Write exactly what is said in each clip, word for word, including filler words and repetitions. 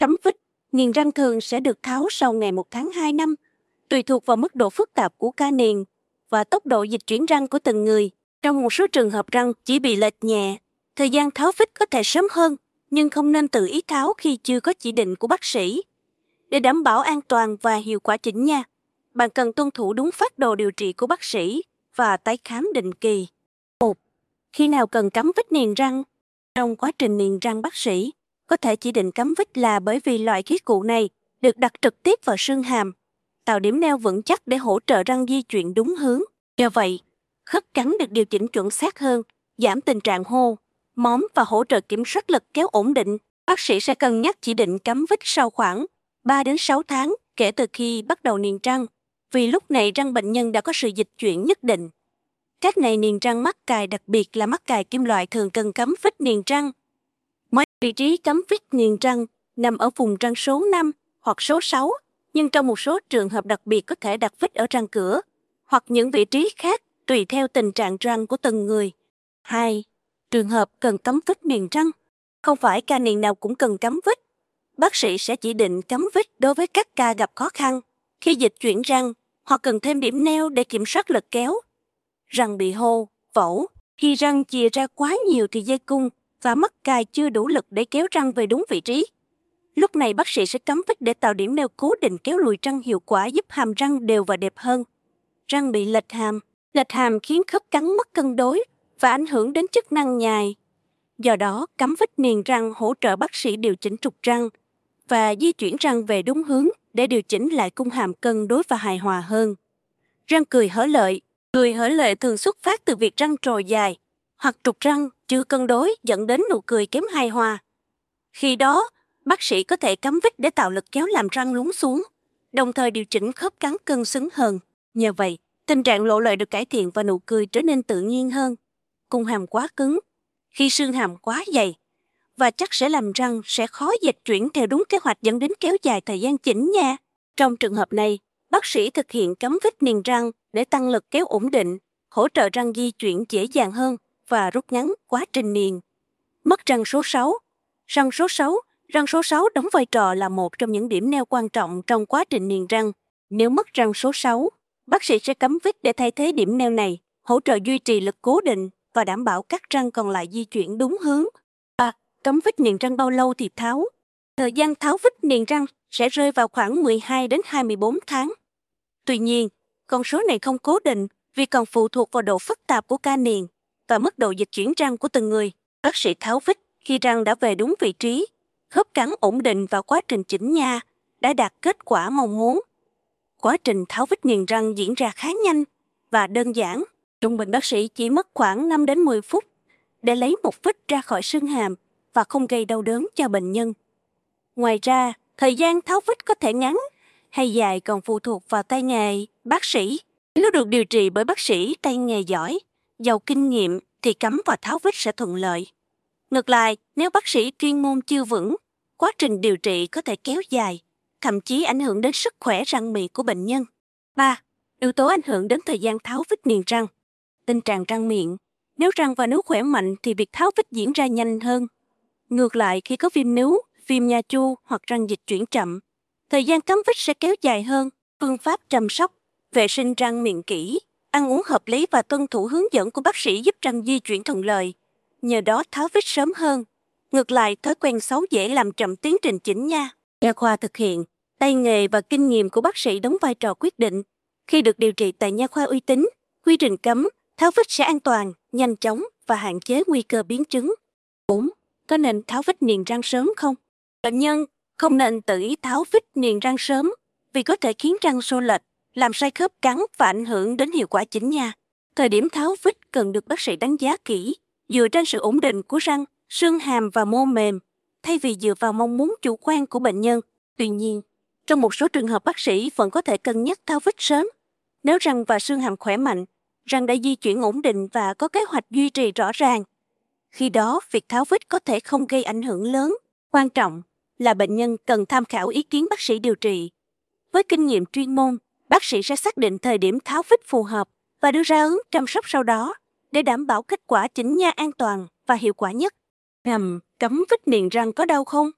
Cắm vít niềng răng thường sẽ được tháo sau ngày một tháng hai năm, tùy thuộc vào mức độ phức tạp của ca niềng và tốc độ dịch chuyển răng của từng người. Trong một số trường hợp răng chỉ bị lệch nhẹ, thời gian tháo vít có thể sớm hơn, nhưng không nên tự ý tháo khi chưa có chỉ định của bác sĩ. Để đảm bảo an toàn và hiệu quả chỉnh nha, bạn cần tuân thủ đúng phác đồ điều trị của bác sĩ và tái khám định kỳ. một. Khi nào cần cắm vít niềng răng? Trong quá trình niềng răng, bác sĩ có thể chỉ định cắm vít là bởi vì loại khí cụ này được đặt trực tiếp vào xương hàm, tạo điểm neo vững chắc để hỗ trợ răng di chuyển đúng hướng. Do vậy, khớp cắn được điều chỉnh chuẩn xác hơn, giảm tình trạng hô, móm và hỗ trợ kiểm soát lực kéo ổn định. Bác sĩ sẽ cân nhắc chỉ định cắm vít sau khoảng ba đến sáu tháng kể từ khi bắt đầu niềng răng, vì lúc này răng bệnh nhân đã có sự dịch chuyển nhất định. Cách này niềng răng mắc cài, đặc biệt là mắc cài kim loại, thường cần cắm vít niềng răng. Mỗi vị trí cắm vít niềng răng nằm ở vùng răng số năm hoặc số sáu, nhưng trong một số trường hợp đặc biệt có thể đặt vít ở răng cửa hoặc những vị trí khác tùy theo tình trạng răng của từng người. hai. Trường hợp cần cắm vít niềng răng. Không phải ca niềng nào cũng cần cắm vít. Bác sĩ sẽ chỉ định cắm vít đối với các ca gặp khó khăn khi dịch chuyển răng hoặc cần thêm điểm neo để kiểm soát lực kéo. Răng bị hô, vẩu. Khi răng chìa ra quá nhiều thì dây cung và mắc cài chưa đủ lực để kéo răng về đúng vị trí. Lúc này bác sĩ sẽ cắm vít để tạo điểm neo cố định kéo lùi răng hiệu quả, giúp hàm răng đều và đẹp hơn. Răng bị lệch hàm. Lệch hàm khiến khớp cắn mất cân đối và ảnh hưởng đến chức năng nhai. Do đó, cắm vít niềng răng hỗ trợ bác sĩ điều chỉnh trục răng và di chuyển răng về đúng hướng để điều chỉnh lại cung hàm cân đối và hài hòa hơn. Răng cười hở lợi. Cười hở lợi thường xuất phát từ việc răng trồi dài hoặc trục răng chưa cân đối dẫn đến nụ cười kém hài hòa. Khi đó, bác sĩ có thể cắm vít để tạo lực kéo làm răng lún xuống, đồng thời điều chỉnh khớp cắn cân xứng hơn. Nhờ vậy, tình trạng lộ lợi được cải thiện và nụ cười trở nên tự nhiên hơn. Cung hàm quá cứng, khi xương hàm quá dày và chắc sẽ làm răng sẽ khó dịch chuyển theo đúng kế hoạch, dẫn đến kéo dài thời gian chỉnh nha. Trong trường hợp này, bác sĩ thực hiện cắm vít niềng răng để tăng lực kéo ổn định, hỗ trợ răng di chuyển dễ dàng hơn và rút ngắn quá trình niềng. Mất răng số sáu. Răng số sáu Răng số sáu đóng vai trò là một trong những điểm neo quan trọng trong quá trình niềng răng. Nếu mất răng số sáu, bác sĩ sẽ cắm vít để thay thế điểm neo này, hỗ trợ duy trì lực cố định và đảm bảo các răng còn lại di chuyển đúng hướng. ba. Cắm vít niềng răng bao lâu thì tháo? Thời gian tháo vít niềng răng sẽ rơi vào khoảng mười hai đến hai mươi bốn tháng. Tuy nhiên, con số này không cố định vì còn phụ thuộc vào độ phức tạp của ca niềng và mức độ dịch chuyển răng của từng người. Bác sĩ tháo vít khi răng đã về đúng vị trí, khớp cắn ổn định và quá trình chỉnh nha đã đạt kết quả mong muốn. Quá trình tháo vít niềng răng diễn ra khá nhanh và đơn giản. Trung bình bác sĩ chỉ mất khoảng năm đến mười phút để lấy một vít ra khỏi xương hàm và không gây đau đớn cho bệnh nhân. Ngoài ra, thời gian tháo vít có thể ngắn hay dài còn phụ thuộc vào tay nghề bác sĩ. Nếu được điều trị bởi bác sĩ tay nghề giỏi, giàu kinh nghiệm thì cắm và tháo vít sẽ thuận lợi. Ngược lại, nếu bác sĩ chuyên môn chưa vững, quá trình điều trị có thể kéo dài, thậm chí ảnh hưởng đến sức khỏe răng miệng của bệnh nhân. ba. Yếu tố ảnh hưởng đến thời gian tháo vít niềng răng. Tình trạng răng miệng. Nếu răng và nướu khỏe mạnh thì việc tháo vít diễn ra nhanh hơn. Ngược lại, khi có viêm nướu, viêm nha chu hoặc răng dịch chuyển chậm, thời gian cắm vít sẽ kéo dài hơn. Phương pháp chăm sóc, vệ sinh răng miệng kỹ, ăn uống hợp lý và tuân thủ hướng dẫn của bác sĩ giúp răng di chuyển thuận lợi. Nhờ đó tháo vít sớm hơn. Ngược lại, thói quen xấu dễ làm chậm tiến trình chỉnh nha. Nha khoa thực hiện, tay nghề và kinh nghiệm của bác sĩ đóng vai trò quyết định. Khi được điều trị tại nha khoa uy tín, quy trình cắm, tháo vít sẽ an toàn, nhanh chóng và hạn chế nguy cơ biến chứng. bốn. Có nên tháo vít niềng răng sớm không? Bệnh nhân không nên tự ý tháo vít niềng răng sớm vì có thể khiến răng xô lệch, làm sai khớp cắn và ảnh hưởng đến hiệu quả chỉnh nha. Thời điểm tháo vít cần được bác sĩ đánh giá kỹ, dựa trên sự ổn định của răng, xương hàm và mô mềm, thay vì dựa vào mong muốn chủ quan của bệnh nhân. Tuy nhiên, trong một số trường hợp bác sĩ vẫn có thể cân nhắc tháo vít sớm. Nếu răng và xương hàm khỏe mạnh, răng đã di chuyển ổn định và có kế hoạch duy trì rõ ràng. Khi đó, việc tháo vít có thể không gây ảnh hưởng lớn. Quan trọng là bệnh nhân cần tham khảo ý kiến bác sĩ điều trị. Với kinh nghiệm chuyên môn, bác sĩ sẽ xác định thời điểm tháo vít phù hợp và đưa ra hướng chăm sóc sau đó để đảm bảo kết quả chỉnh nha an toàn và hiệu quả nhất. Ngầm cắm vít niềng răng có đau không?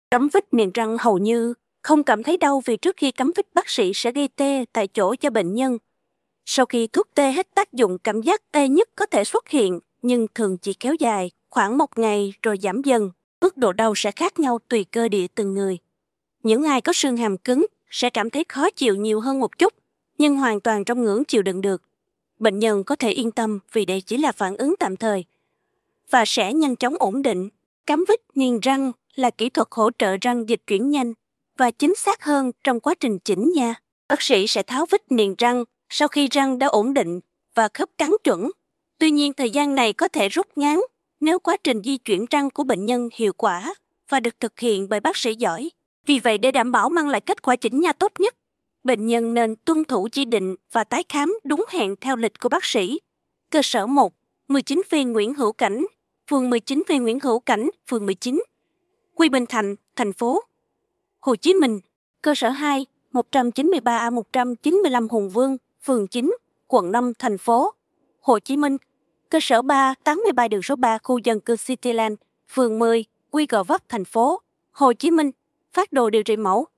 Cắm vít niềng răng hầu như không cảm thấy đau vì trước khi cắm vít bác sĩ sẽ gây tê tại chỗ cho bệnh nhân. Sau khi thuốc tê hết tác dụng, cảm giác tê nhức có thể xuất hiện, nhưng thường chỉ kéo dài khoảng một ngày rồi giảm dần. Mức độ đau sẽ khác nhau tùy cơ địa từng người. Những ai có xương hàm cứng sẽ cảm thấy khó chịu nhiều hơn một chút, nhưng hoàn toàn trong ngưỡng chịu đựng được. Bệnh nhân có thể yên tâm vì đây chỉ là phản ứng tạm thời và sẽ nhanh chóng ổn định. Cắm vít niềng răng là kỹ thuật hỗ trợ răng dịch chuyển nhanh và chính xác hơn trong quá trình chỉnh nha. Bác sĩ sẽ tháo vít niềng răng sau khi răng đã ổn định và khớp cắn chuẩn. Tuy nhiên, thời gian này có thể rút ngắn nếu quá trình di chuyển răng của bệnh nhân hiệu quả và được thực hiện bởi bác sĩ giỏi. Vì vậy, để đảm bảo mang lại kết quả chỉnh nha tốt nhất, bệnh nhân nên tuân thủ chỉ định và tái khám đúng hẹn theo lịch của bác sĩ. Cơ sở một, mười chín Phi Nguyễn Hữu Cảnh, phường mười chín Phi Nguyễn Hữu Cảnh, phường mười chín, Quy Bình Thạnh, thành phố Hồ Chí Minh. Cơ sở hai, một trăm chín mươi ba A một trăm chín mươi lăm Hùng Vương, phường chín, quận năm, thành phố Hồ Chí Minh. Cơ sở ba, tám mươi ba đường số ba, khu dân cư Cityland, phường mười, Quy Gò Vấp, thành phố Hồ Chí Minh. Phác đồ điều trị mẫu